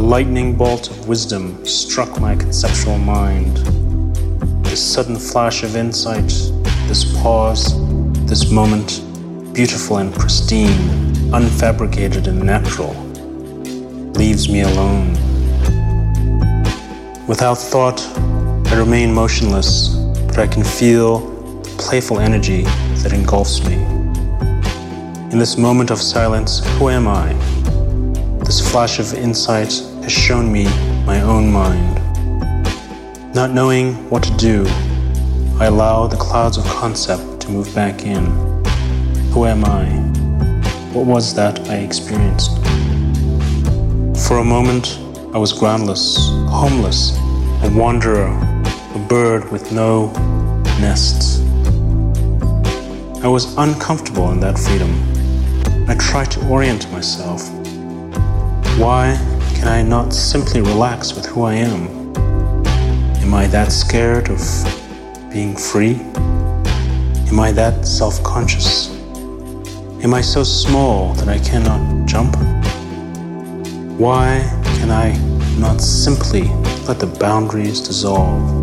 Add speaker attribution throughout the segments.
Speaker 1: lightning bolt of wisdom struck my conceptual mind. This sudden flash of insight, this pause, this moment, beautiful and pristine, unfabricated and natural, leaves me alone. Without thought, I remain motionless, but I can feel the playful energy that engulfs me. In this moment of silence, who am I? This flash of insight has shown me my own mind. Not knowing what to do, I allow the clouds of concept to move back in. Who am I? What was that I experienced? For a moment, I was groundless, homeless, a wanderer, a bird with no nests. I was uncomfortable in that freedom. I tried to orient myself. Why can I not simply relax with who I am? Am I that scared of being free? Am I that self-conscious? Am I so small that I cannot jump? Why can I not simply let the boundaries dissolve?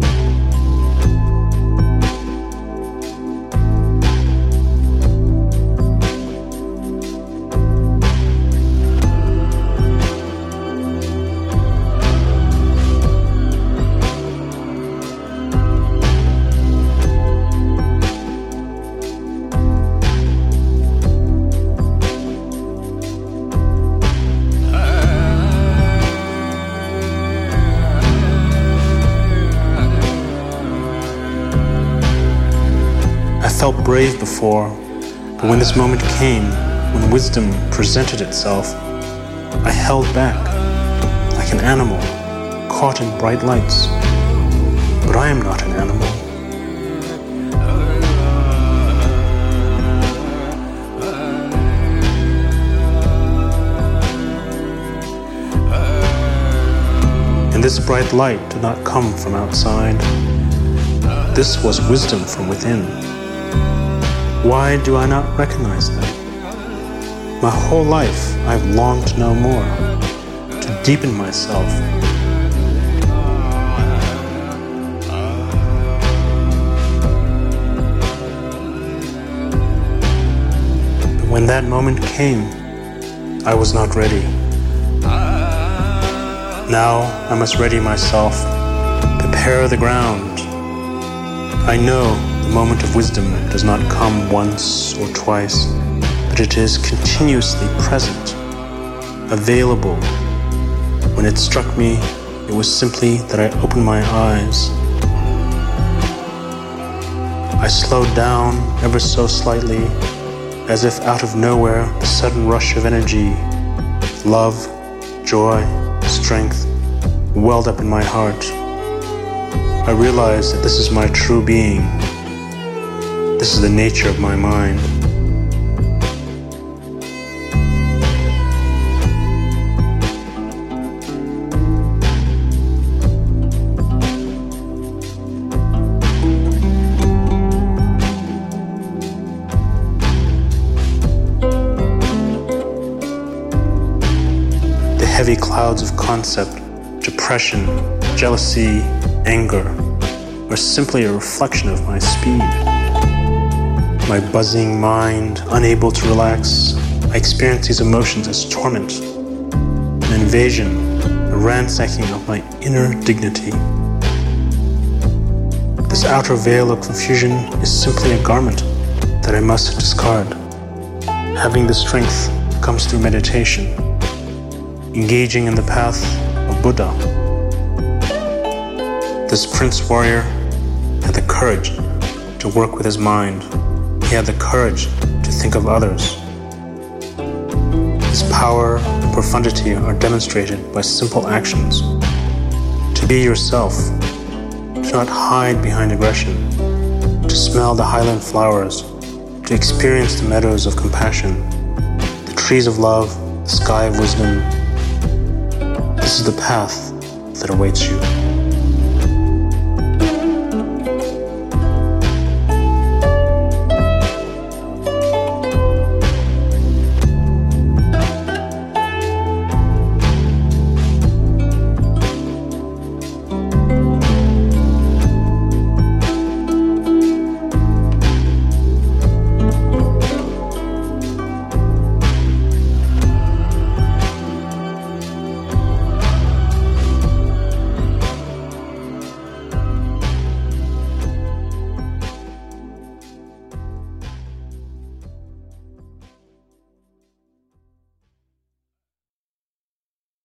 Speaker 1: I felt brave before, but when this moment came, when wisdom presented itself, I held back like an animal caught in bright lights. But I am not an animal. And this bright light did not come from outside. This was wisdom from within. Why do I not recognize that? My whole life I've longed to know more, to deepen myself. But when that moment came, I was not ready. Now I must ready myself, prepare the ground. I know the moment of wisdom does not come once or twice, but it is continuously present, available. When it struck me, it was simply that I opened my eyes. I slowed down ever so slightly, as if out of nowhere the sudden rush of energy, love, joy, strength welled up in my heart. I realized that this is my true being. This is the nature of my mind. The heavy clouds of concept, depression, jealousy, anger are simply a reflection of my speed. My buzzing mind, unable to relax, I experience these emotions as torment, an invasion, a ransacking of my inner dignity. This outer veil of confusion is simply a garment that I must discard. Having the strength comes through meditation, engaging in the path of Buddha. This prince warrior had the courage to work with his mind. He had the courage to think of others. His power and profundity are demonstrated by simple actions. To be yourself, to not hide behind aggression, to smell the highland flowers, to experience the meadows of compassion, the trees of love, the sky of wisdom. This is the path that awaits you.